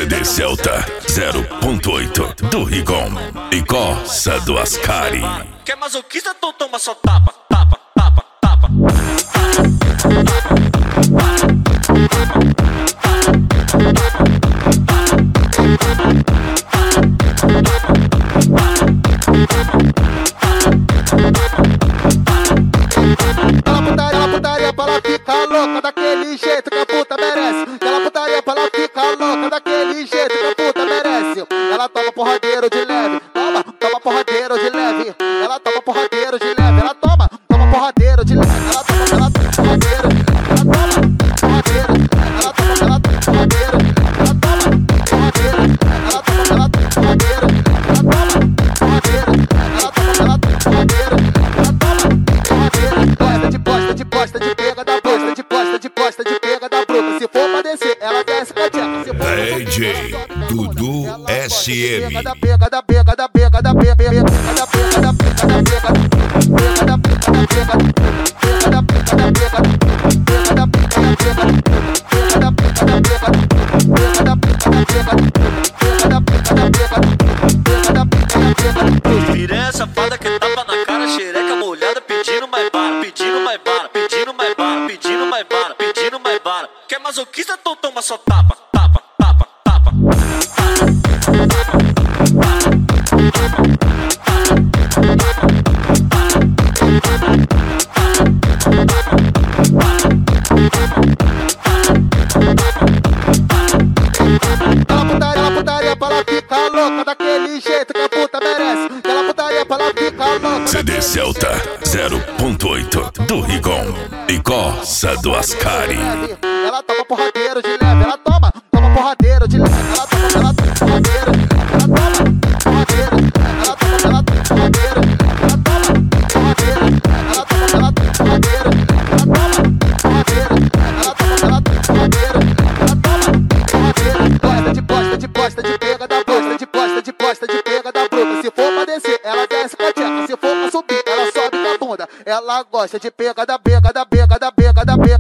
CD Celta 0.8 do Rigon e Coça do Ascari. Quer masoquista, então toma só tapa, tapa, tapa, tapa. Ela putaria pra ela ficar louca daquele jeito que a puta merece. Ela putaria pra ela ficar louca daquele jeito que a puta merece. Ela toma porradeiro de leve, toma porradeiro de leve. Ela toma porradeiro de leve, ela toma porradeiro de leve. Ela toma porradeiro, ela toma porradeiro, ela toma porradeiro, ela toma porradeiro, ela toma porradeiro, ela toma porradeiro, ela toma porradeiro, ela toma porradeiro. Posta de pega da bruta, de posta de pega da bruta. Se for pra descer, ela desce com a tcheca. Se for DJ Dudu SM. pega da pega da pega da pega da pega da pega da pega da pega da pega da pega da Piranha safada que tapa na cara, xereca molhada, pedindo mais bala, pedindo mais bala, pedindo mais bala, pedindo mais bala, pedindo mais bala. Quer masoquista, então toma só tapa, tapa, tapa, tapa. Ela putaria pra ela ficar louca daquele jeito que a puta merece. Ela putaria pra ela ficar louca. CD Celta 0.8 do Rigon e Coça do Ascari. Ela toma porradeiro de leve, ela toma porradeiro de leve. Ela toma porradeiro, ela toma porradeiro, ela toma porradeiro, ela toma porradeiro, ela toma porradeiro, ela toma porradeiro, ela toma porradeiro, ela toma porradeiro. De posta de pega da bruta, de posta de pega da bruta. Se for pra descer, ela desce com a tcheca. Se for pra subir, ela sobe com a bunda. Ela gosta de pega da pega da pega da pega da pega.